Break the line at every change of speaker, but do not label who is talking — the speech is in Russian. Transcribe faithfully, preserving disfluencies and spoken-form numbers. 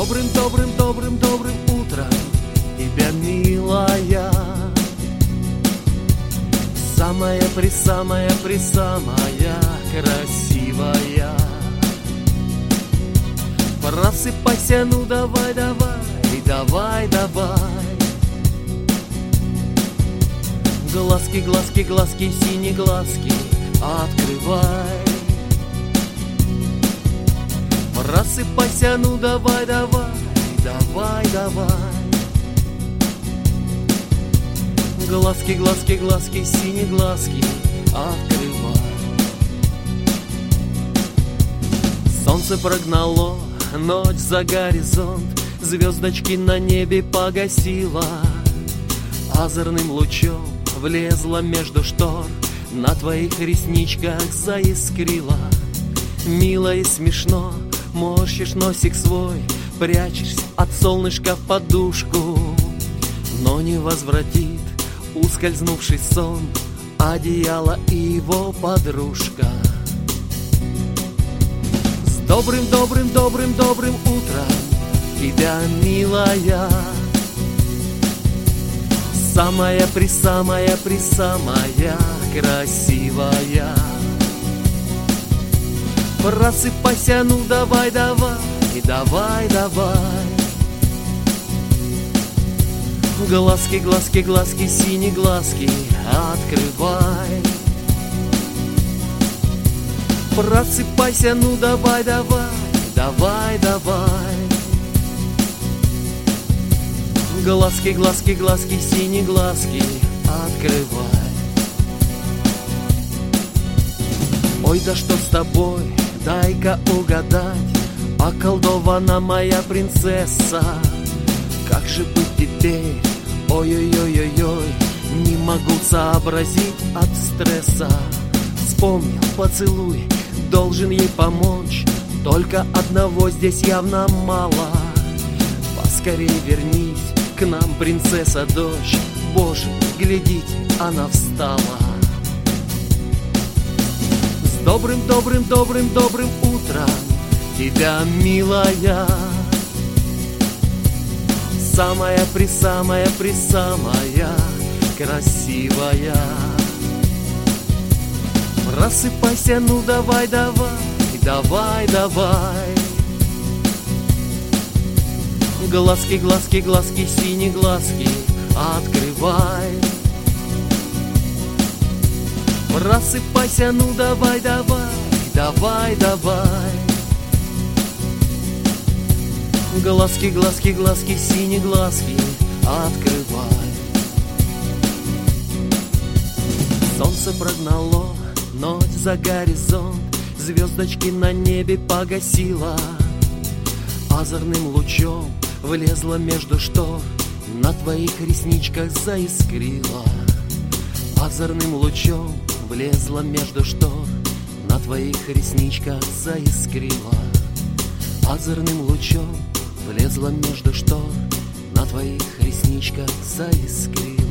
добрым, добрым, добрым, добрым утром тебя, милая. Самая-пресамая, пресамая красивая. Просыпайся, ну давай, давай, давай, давай. Глазки, глазки, глазки, синие глазки открывай. Просыпайся, ну давай, давай, давай, давай. Глазки, глазки, глазки, синие глазки открывай. Солнце прогнало ночь за горизонт, звездочки на небе погасила, озорным лучом влезла между штор, на твоих ресничках заискрила. Мило и смешно морщишь носик свой, прячешься от солнышка в подушку, но не возвратит ускользнувший сон одеяло и его подружка. С добрым, добрым, добрым, добрым утром тебя, милая. Самая-пресамая, пресамая красивая. Просыпайся, ну давай, давай, давай, давай. Глазки, глазки, глазки, синие глазки открывай. Просыпайся, ну давай, давай, давай, давай. Глазки, глазки, глазки, синие глазки открывай. Ой, да что с тобой, дай-ка угадать, околдована моя принцесса. Как же быть теперь? Ой-ой-ой-ой-ой, не могу сообразить от стресса. Вспомнил поцелуй, должен ей помочь, только одного здесь явно мало. Поскорей вернись к нам, принцесса, дочь. Боже, глядите, она встала. С добрым, добрым, добрым, добрым утром тебя, милая. Самая-пресамая, пресамая красивая. Просыпайся, ну давай, давай, давай, давай. Глазки, глазки, глазки, синие глазки открывай. Просыпайся, ну давай, давай, давай, давай. Глазки, глазки, глазки, синие глазки открывай. Солнце прогнало ночь за горизонт, звездочки на небе погасила, озорным лучом влезла между штор, на твоих ресничках заискрила. Озорным лучом влезла между штор, на твоих ресничках заискрила. Озорным лучом влезла между штор, на твоих ресничках заискрила.